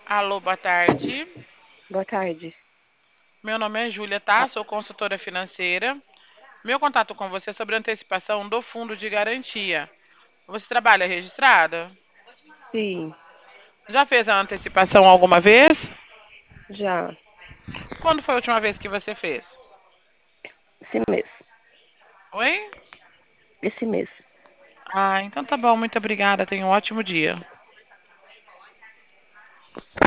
Alô, boa tarde. Boa tarde. Meu nome é Júlia, tá? Ah, Sou consultora financeira. Meu contato com você é sobre antecipação do fundo de garantia. Você trabalha registrada? sim, Já fez a antecipação alguma vez? já. Quando foi a última vez que você fez? Esse mês. Oi? Esse mês. Ah, então tá bom. Muito obrigada. Tenha um ótimo dia.